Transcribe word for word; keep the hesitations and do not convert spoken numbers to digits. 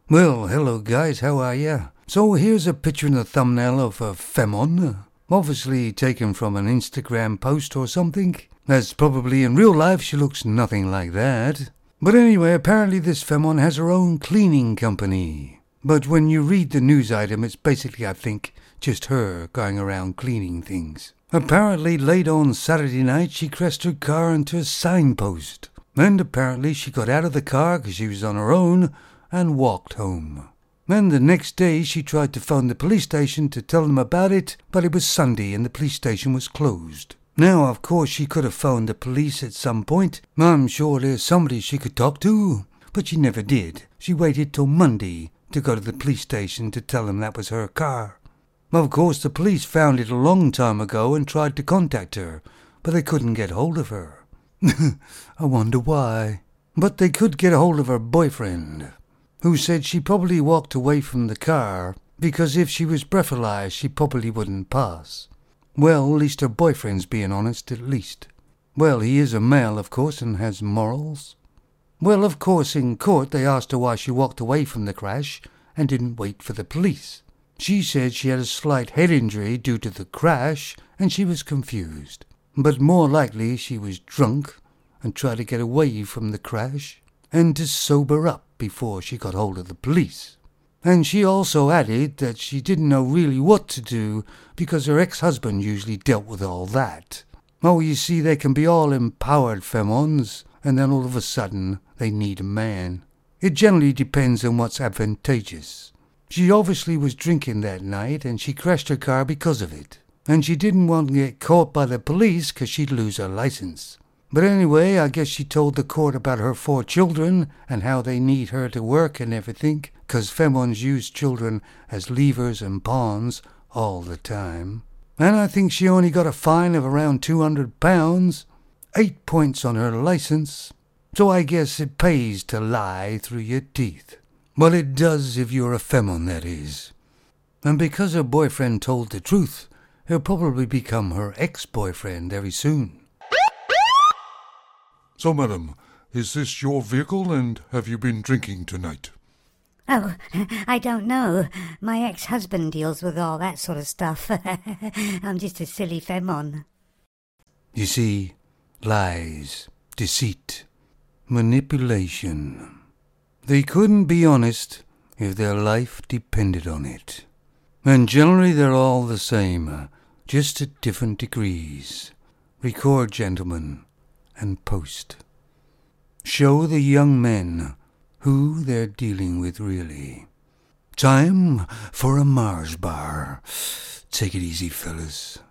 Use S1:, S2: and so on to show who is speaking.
S1: Well, hello guys, how are ya? So here's a picture in the thumbnail of a femon, obviously taken from an Instagram post or something, as probably in real life she looks nothing like that. But anyway, apparently this femon has her own cleaning company. But when you read the news item, it's basically, I think, just her going around cleaning things. Apparently late on Saturday night she crashed her car into a signpost. And apparently she got out of the car because she was on her own and walked home. Then the next day she tried to phone the police station to tell them about it, but it was Sunday and the police station was closed. Now, of course, she could have phoned the police at some point. I'm sure there's somebody she could talk to, but she never did. She waited till Monday to go to the police station to tell them that was her car. Of course, the police found it a long time ago and tried to contact her, but they couldn't get hold of her. I wonder why. But they could get hold of her boyfriend, who said she probably walked away from the car because if she was breathalyzed she probably wouldn't pass. Well, at least her boyfriend's being honest, at least. Well, he is a male, of course, and has morals. Well, of course, in court they asked her why she walked away from the crash and didn't wait for the police. She said she had a slight head injury due to the crash and she was confused. But more likely she was drunk and tried to get away from the crash and to sober up before she got hold of the police. And she also added that she didn't know really what to do because her ex-husband usually dealt with all that. Oh, you see, they can be all empowered femons, and then all of a sudden they need a man. It generally depends on what's advantageous. She obviously was drinking that night and she crashed her car because of it. And she didn't want to get caught by the police because she'd lose her license. But anyway, I guess she told the court about her four children and how they need her to work and everything, because femons use children as levers and pawns all the time. And I think she only got a fine of around two hundred pounds, eight points on her license. So I guess it pays to lie through your teeth. Well, it does if you're a femon, that is. And because her boyfriend told the truth, he'll probably become her ex-boyfriend very soon.
S2: So, madam, is this your vehicle and have you been drinking tonight?
S3: Oh, I don't know. My ex-husband deals with all that sort of stuff. I'm just a silly femon.
S1: You see, lies, deceit, manipulation. They couldn't be honest if their life depended on it. And generally they're all the same, just at different degrees. Record, gentlemen, and post. Show the young men who they're dealing with really. Time for a Mars bar. Take it easy, fellas.